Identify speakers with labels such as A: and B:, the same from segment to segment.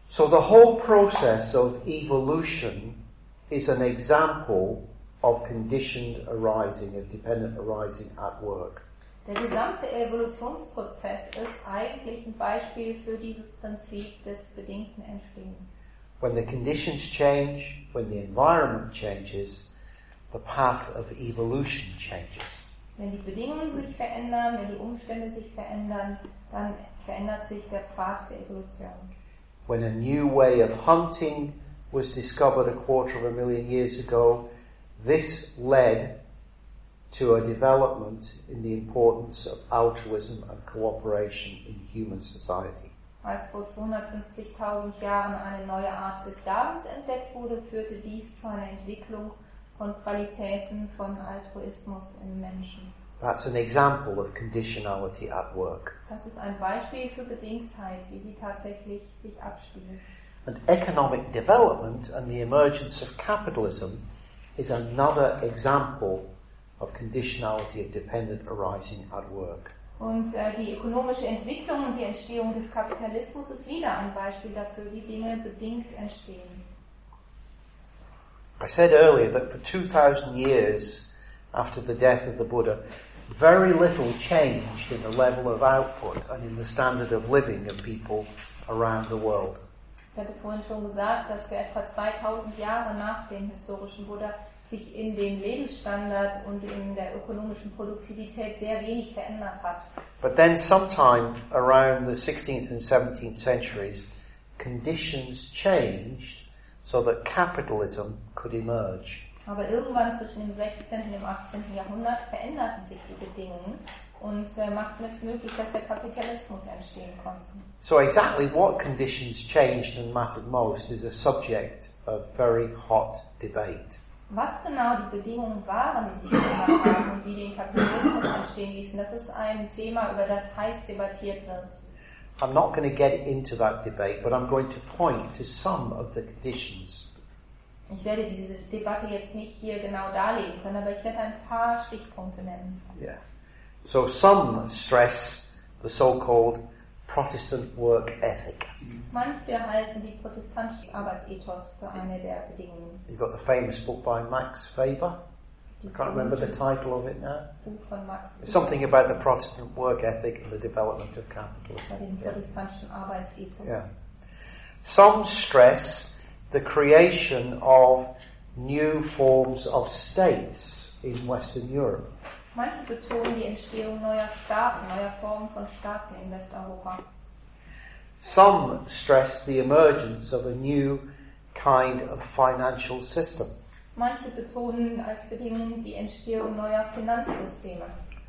A: So the whole process of evolution is an example of conditioned arising, of dependent arising at work.
B: Der gesamte Evolutionsprozess ist eigentlich ein Beispiel für dieses Prinzip des bedingten Entstehens.
A: When the conditions change, when the environment changes, the path of evolution changes.
B: Wenn die Bedingungen sich verändern, wenn die Umstände sich verändern, dann verändert sich der Pfad der Evolution.
A: When a new way of hunting was discovered 250,000 years ago, this led to a development in the importance of altruism and cooperation in human society.
B: Als vor 250.000 Jahren eine neue Art des Jagdens entdeckt wurde, führte dies zu einer Entwicklung von Qualitäten von Altruismus im Menschen.
A: That's an example of conditionality at work.
B: Das ist ein Beispiel für Bedingtheit, wie sie tatsächlich sich abspielt.
A: And economic development and the emergence of capitalism is another example of conditionality of dependent arising at work.
B: Und die ökonomische Entwicklung und die Entstehung des Kapitalismus ist wieder ein Beispiel dafür, wie Dinge bedingt entstehen.
A: I said earlier that for 2,000 years after the death of the Buddha, very little changed in the level of output and in the standard of living of people around the world.
B: Ich hatte vorhin schon gesagt, dass für etwa 2000 Jahre nach dem historischen Buddha sich in dem Lebensstandard und in der ökonomischen Produktivität sehr wenig verändert hat.
A: But then sometime around the 16th and 17th centuries, conditions changed so that capitalism could emerge.
B: Aber irgendwann zwischen dem 16. und dem 18. Jahrhundert veränderten sich die Bedingungen und machten es möglich, dass der Kapitalismus entstehen konnte.
A: So exactly what conditions changed and mattered most is a subject of very hot debate.
B: Was genau die Bedingungen waren, die sich verändert haben und wie den Kapitalismus entstehen ließen, das ist ein Thema, über das heiß debattiert wird.
A: I'm not going to get into that debate, but I'm going to point to some of the conditions.
B: Ich werde diese Debatte jetzt nicht hier genau darlegen können, aber ich werde ein paar Stichpunkte nennen.
A: Yeah. So some stress the so-called Protestant work ethic.
B: Manche halten die protestantische Arbeitsethos für eine der Bedingungen.
A: You've got the famous book by Max Weber. I can't remember the title of it now.
B: Buch von Max Weber.
A: It's something about the Protestant work ethic and the development of capitalism.
B: Bei dem protestantischen Arbeitsethos.
A: Yeah. Some stress the creation of new forms of states in Western Europe.
B: Manche betonen die Entstehung neuer Staaten, neuer Formen von Staaten in Westeuropa.
A: Some stress the emergence of a new kind of financial system.
B: Manche betonen als Bedingung die Entstehung neuer Finanzsysteme.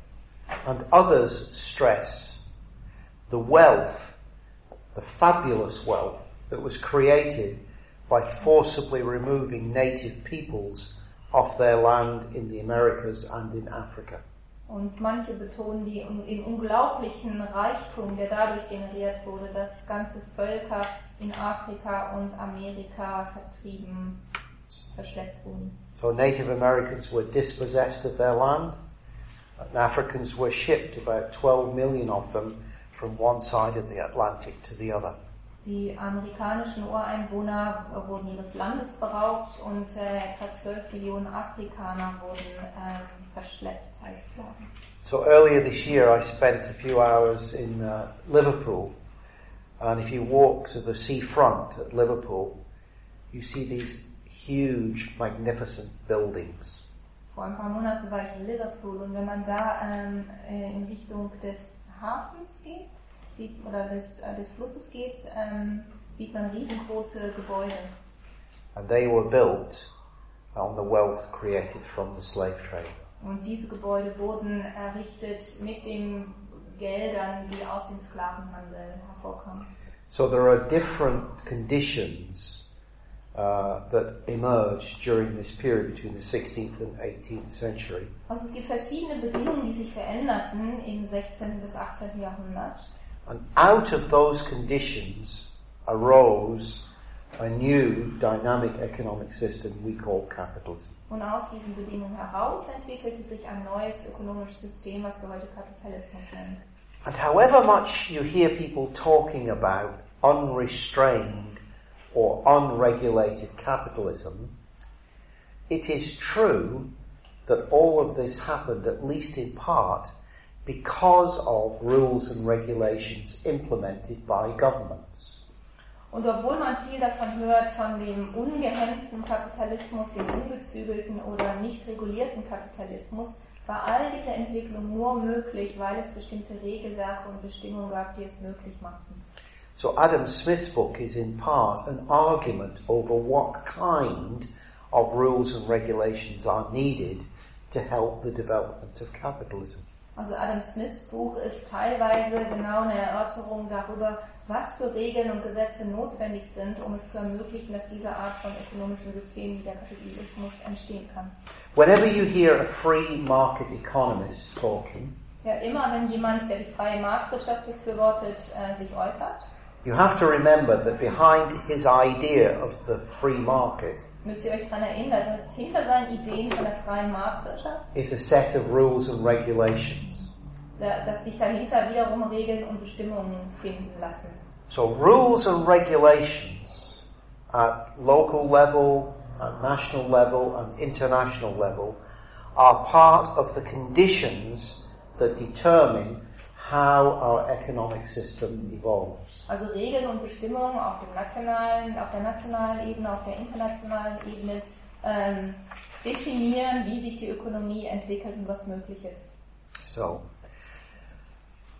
A: And others stress the wealth, the fabulous wealth that was created by forcibly removing native peoples off their land in the Americas and in Africa.
B: Und manche betonen den unglaublichen Reichtum, der dadurch generiert wurde, dass ganze Völker in Afrika und Amerika vertrieben, verschleppt wurden.
A: So Native Americans were dispossessed of their land, and Africans were shipped, about 12 million of them, from one side of the Atlantic to the other.
B: Die amerikanischen Ureinwohner wurden ihres Landes beraubt und etwa 12 Millionen Afrikaner wurden verschleppt, heißt es.
A: So earlier this year I spent a few hours in Liverpool, and if you walk to the seafront at Liverpool, you see these huge, magnificent buildings.
B: Vor ein paar Monaten war ich in Liverpool und wenn man da in Richtung des Hafens geht, oder des Flusses geht, sieht man riesengroße Gebäude.
A: And they were built on the wealth created from the slave trade.
B: Und diese Gebäude wurden errichtet mit den Geldern, die aus dem Sklavenhandel hervorkamen.
A: So there are different conditions that emerged during this period between the 16th and 18th century.
B: Also es gibt verschiedene Bedingungen, die sich veränderten im 16. bis 18. Jahrhundert.
A: And out of those conditions arose a new dynamic economic system we call capitalism.
B: Und aus diesen Bedingungen heraus entwickelte sich ein neues ökonomisches System, was wir heute Kapitalismus nennen.
A: And however much you hear people talking about unrestrained or unregulated capitalism, it is true that all of this happened, at least in part, because of rules and regulations implemented by governments.
B: Und obwohl man viel davon hört, von dem ungehemmten Kapitalismus, dem ungezügelten oder nicht regulierten Kapitalismus, war all diese Entwicklung nur möglich, weil es bestimmte Regelwerke und Bestimmungen gab, die es möglich machten.
A: So Adam Smith's book is in part an argument over what kind of rules and regulations are needed to help the development of capitalism.
B: Also Adam Smiths Buch ist teilweise genau eine Erörterung darüber, was für Regeln und Gesetze notwendig sind, um es zu ermöglichen, dass diese Art von ökonomischem System wie der Kapitalismus entstehen kann.
A: Whenever you hear a free market economist talking,
B: Ja, immer wenn jemand, der die freie Marktwirtschaft befürwortet, sich äußert,
A: you have to remember that behind his idea of the free market
B: müsst ihr euch daran erinnern, dass hinter seinen Ideen von der freien Marktwirtschaft,
A: is a set of rules and regulations.
B: dass sich dahinter wiederum Regeln und Bestimmungen finden lassen.
A: So rules and regulations at local level, at national level and international level are part of the conditions that determine how our economic system evolves.
B: Also Regeln und Bestimmungen auf der nationalen Ebene, auf der internationalen Ebene definieren, wie sich die Ökonomie entwickelt und was möglich ist.
A: So